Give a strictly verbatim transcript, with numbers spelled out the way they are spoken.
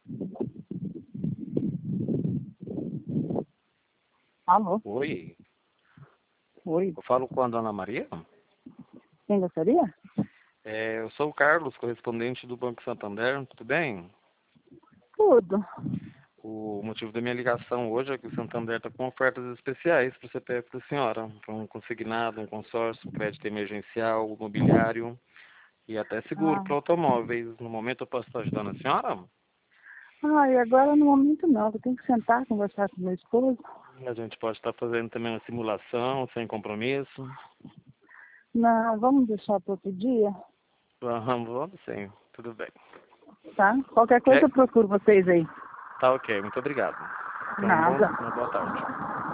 Alô? Oi, Oi. eu falo com a dona Maria? Quem gostaria? É, eu sou o Carlos, correspondente do Banco Santander, tudo bem? Tudo. O motivo da minha ligação hoje é que o Santander está com ofertas especiais para o C P F da senhora, para um consignado, um consórcio, crédito emergencial, imobiliário e até seguro Ah. para automóveis. No momento eu posso estar ajudando a senhora? Ah, e agora no momento não. Eu tenho que sentar, conversar com meu esposo. A gente pode estar fazendo também uma simulação, sem compromisso. Não, vamos deixar para outro dia, Vamos, vamos sim, tudo bem. tá? Qualquer coisa Ok? eu procuro vocês aí. Tá ok, muito obrigado. Então, bom, Nada. uma boa tarde.